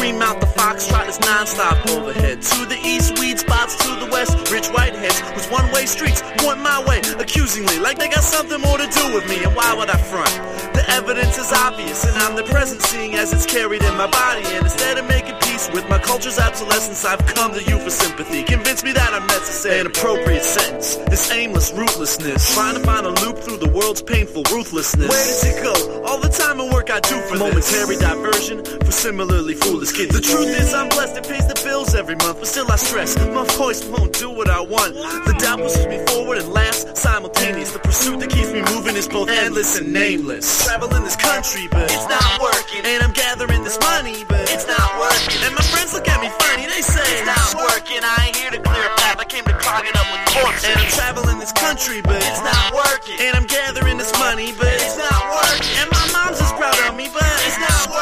Greenmount, the Foxtrot is non-stop overhead. To the east, weed spots, to the west, rich whiteheads with one-way streets, point my way, accusingly, like they got something more to do with me, and why would I front? The evidence is obvious, and I'm the present seeing as it's carried in my body, and instead of making peace with my culture's obsolescence, I've come to you for sympathy. Convince me that I'm necessary, an appropriate sentence, this aimless rootlessness, trying to find a loop through the world's painful ruthlessness. Where does it go? All the time and work I do for momentary diversion for similarly foolish kids. The truth is I'm blessed, it pays the bills every month, but still I stress, my voice won't do what I want. The doubt pushes me forward and laughs simultaneous. The pursuit that keeps me moving is both endless and nameless. Traveling this country, but it's not working. And I'm gathering this money, but it's not working. And my friends look at me funny, they say it's not working. I ain't here to clear a path, I came to clog it up with corpses. And I'm traveling this country, but it's not working. And I'm gathering this money, but it's not